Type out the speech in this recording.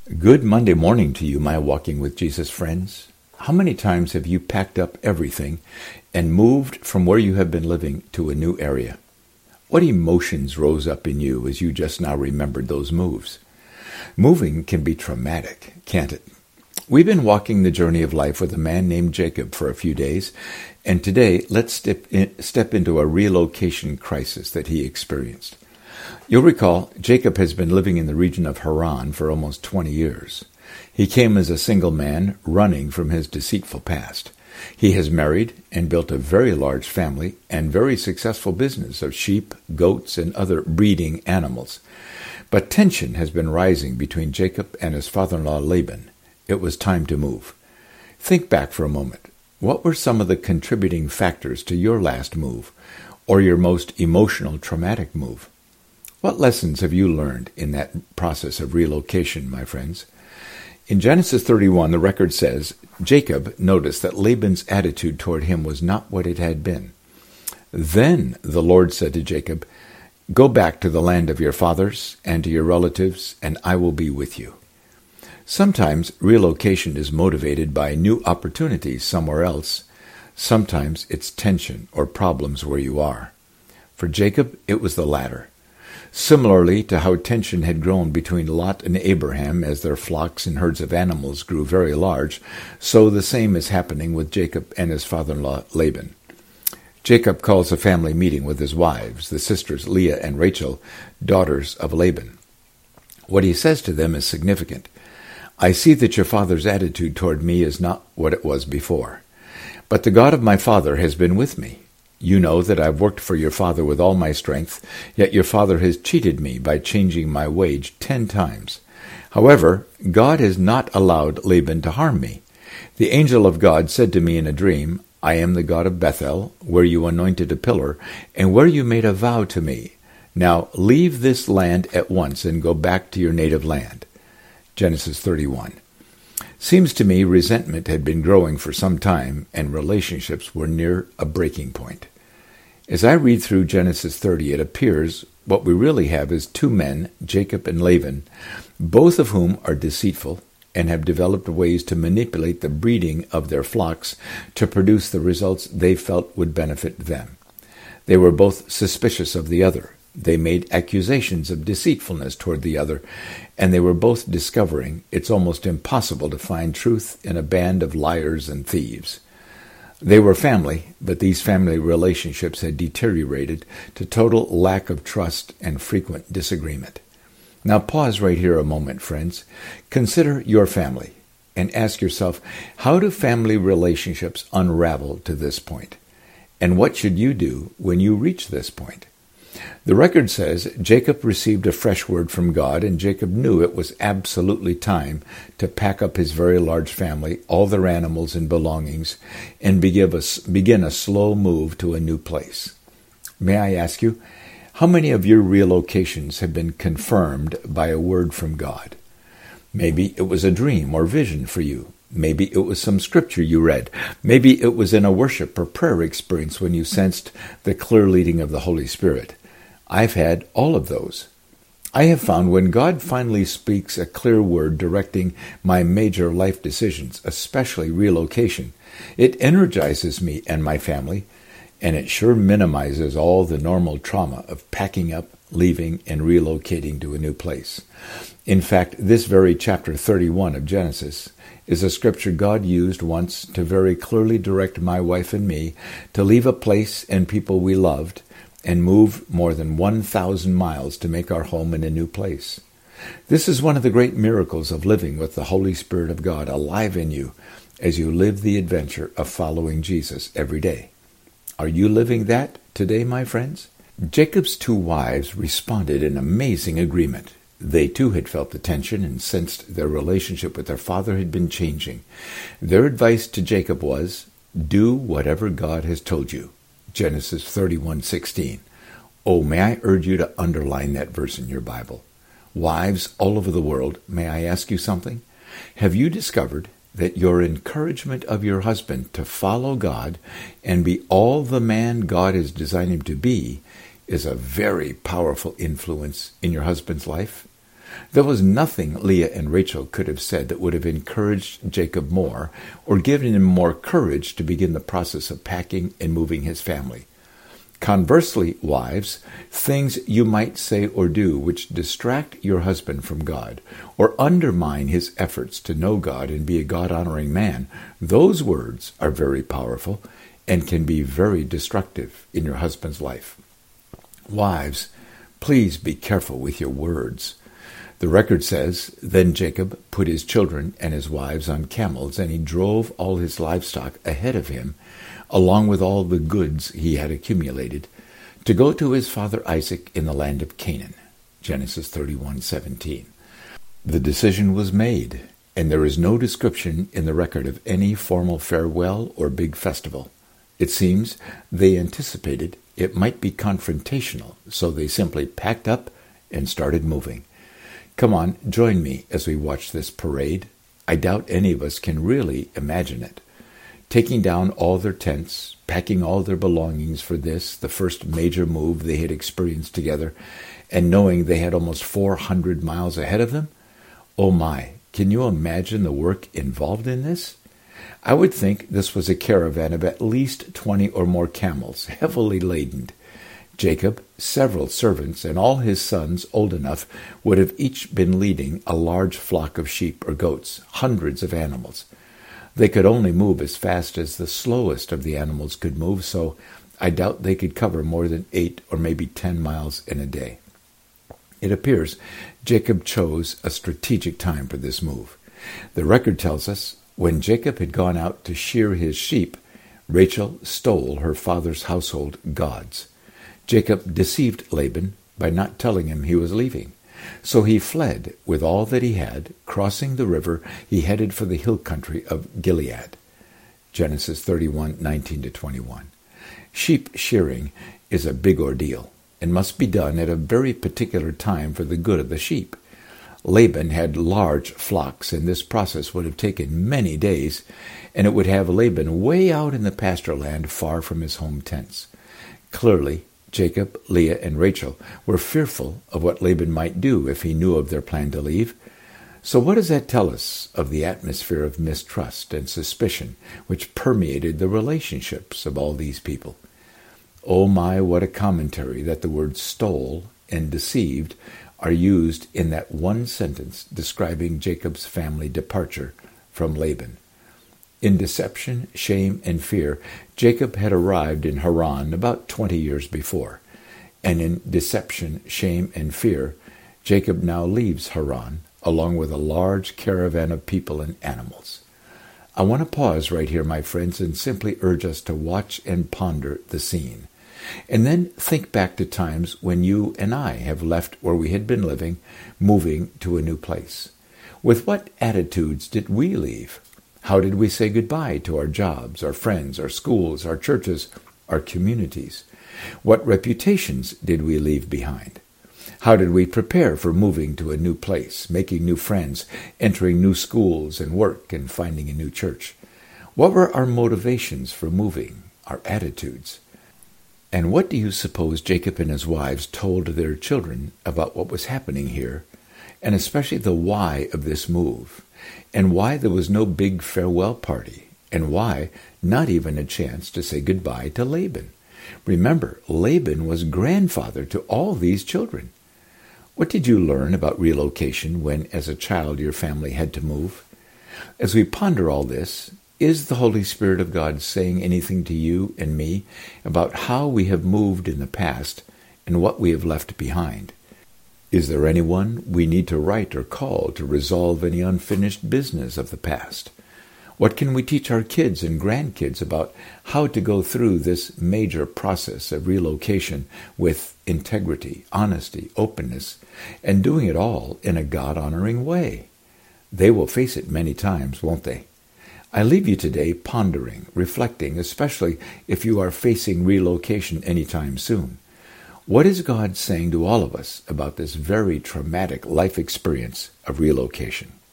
Good Monday morning to you, my Walking with Jesus friends. How many times have you packed up everything and moved from where you have been living to a new area? What emotions rose up in you as you just now remembered those moves? Moving can be traumatic, can't it? We've been walking the journey of life with a man named Jacob for a few days, and today let's step into a relocation crisis that he experienced. You'll recall, Jacob has been living in the region of Haran for almost 20 years. He came as a single man, running from his deceitful past. He has married and built a very large family and very successful business of sheep, goats, and other breeding animals. But tension has been rising between Jacob and his father-in-law Laban. It was time to move. Think back for a moment. What were some of the contributing factors to your last move, or your most emotional, traumatic move? What lessons have you learned in that process of relocation, my friends? In Genesis 31, the record says, Jacob noticed that Laban's attitude toward him was not what it had been. Then the Lord said to Jacob, "Go back to the land of your fathers and to your relatives, and I will be with you." Sometimes relocation is motivated by new opportunities somewhere else. Sometimes it's tension or problems where you are. For Jacob, it was the latter. Similarly to how tension had grown between Lot and Abraham as their flocks and herds of animals grew very large, so the same is happening with Jacob and his father-in-law Laban. Jacob calls a family meeting with his wives, the sisters Leah and Rachel, daughters of Laban. What he says to them is significant. "I see that your father's attitude toward me is not what it was before. But the God of my father has been with me. You know that I've worked for your father with all my strength, yet your father has cheated me by changing my wage 10 times. However, God has not allowed Laban to harm me. The angel of God said to me in a dream, 'I am the God of Bethel, where you anointed a pillar, and where you made a vow to me. Now leave this land at once and go back to your native land.'" Genesis 31. Seems to me resentment had been growing for some time, and relationships were near a breaking point. As I read through Genesis 30, it appears what we really have is two men, Jacob and Laban, both of whom are deceitful and have developed ways to manipulate the breeding of their flocks to produce the results they felt would benefit them. They were both suspicious of the other. They made accusations of deceitfulness toward the other, and they were both discovering it's almost impossible to find truth in a band of liars and thieves. They were family, but these family relationships had deteriorated to total lack of trust and frequent disagreement. Now pause right here a moment, friends. Consider your family and ask yourself, how do family relationships unravel to this point? And what should you do when you reach this point? The record says Jacob received a fresh word from God, and Jacob knew it was absolutely time to pack up his very large family, all their animals and belongings, and begin a slow move to a new place. May I ask you, how many of your relocations have been confirmed by a word from God? Maybe it was a dream or vision for you. Maybe it was some scripture you read. Maybe it was in a worship or prayer experience when you sensed the clear leading of the Holy Spirit. I've had all of those. I have found when God finally speaks a clear word directing my major life decisions, especially relocation, it energizes me and my family, and it sure minimizes all the normal trauma of packing up, leaving, and relocating to a new place. In fact, this very chapter 31 of Genesis is a scripture God used once to very clearly direct my wife and me to leave a place and people we loved and move more than 1,000 miles to make our home in a new place. This is one of the great miracles of living with the Holy Spirit of God alive in you as you live the adventure of following Jesus every day. Are you living that today, my friends? Jacob's two wives responded in amazing agreement. They too had felt the tension and sensed their relationship with their father had been changing. Their advice to Jacob was, "Do whatever God has told you." Genesis 31:16. Oh, may I urge you to underline that verse in your Bible. Wives all over the world, may I ask you something? Have you discovered that your encouragement of your husband to follow God and be all the man God has designed him to be is a very powerful influence in your husband's life? There was nothing Leah and Rachel could have said that would have encouraged Jacob more or given him more courage to begin the process of packing and moving his family. Conversely, wives, things you might say or do which distract your husband from God or undermine his efforts to know God and be a God-honoring man, those words are very powerful and can be very destructive in your husband's life. Wives, please be careful with your words. The record says, "Then Jacob put his children and his wives on camels, and he drove all his livestock ahead of him, along with all the goods he had accumulated, to go to his father Isaac in the land of Canaan." Genesis 31:17. The decision was made, and there is no description in the record of any formal farewell or big festival. It seems they anticipated it might be confrontational, so they simply packed up and started moving. Come on, join me as we watch this parade. I doubt any of us can really imagine it. Taking down all their tents, packing all their belongings for this, the first major move they had experienced together, and knowing they had almost 400 miles ahead of them? Oh my, can you imagine the work involved in this? I would think this was a caravan of at least 20 or more camels, heavily laden. Jacob, several servants, and all his sons old enough would have each been leading a large flock of sheep or goats, hundreds of animals. They could only move as fast as the slowest of the animals could move, so I doubt they could cover more than 8 or maybe 10 miles in a day. It appears Jacob chose a strategic time for this move. The record tells us, when Jacob had gone out to shear his sheep, Rachel stole her father's household gods. Jacob deceived Laban by not telling him he was leaving. So he fled with all that he had. Crossing the river, he headed for the hill country of Gilead. Genesis 31:19-21. Sheep shearing is a big ordeal and must be done at a very particular time for the good of the sheep. Laban had large flocks, and this process would have taken many days, and it would have Laban way out in the pasture land far from his home tents. Clearly, Jacob, Leah, and Rachel were fearful of what Laban might do if he knew of their plan to leave. So what does that tell us of the atmosphere of mistrust and suspicion which permeated the relationships of all these people? Oh my, what a commentary that the words stole and deceived are used in that one sentence describing Jacob's family departure from Laban. In deception, shame, and fear, Jacob had arrived in Haran about 20 years before. And in deception, shame, and fear, Jacob now leaves Haran, along with a large caravan of people and animals. I want to pause right here, my friends, and simply urge us to watch and ponder the scene. And then think back to times when you and I have left where we had been living, moving to a new place. With what attitudes did we leave? How did we say goodbye to our jobs, our friends, our schools, our churches, our communities? What reputations did we leave behind? How did we prepare for moving to a new place, making new friends, entering new schools and work, and finding a new church? What were our motivations for moving, our attitudes? And what do you suppose Jacob and his wives told their children about what was happening here, and especially the why of this move, and why there was no big farewell party, and why not even a chance to say goodbye to Laban? Remember, Laban was grandfather to all these children. What did you learn about relocation when, as a child, your family had to move? As we ponder all this, is the Holy Spirit of God saying anything to you and me about how we have moved in the past and what we have left behind? Is there anyone we need to write or call to resolve any unfinished business of the past? What can we teach our kids and grandkids about how to go through this major process of relocation with integrity, honesty, openness, and doing it all in a God-honoring way? They will face it many times, won't they? I leave you today pondering, reflecting, especially if you are facing relocation anytime soon. What is God saying to all of us about this very traumatic life experience of relocation?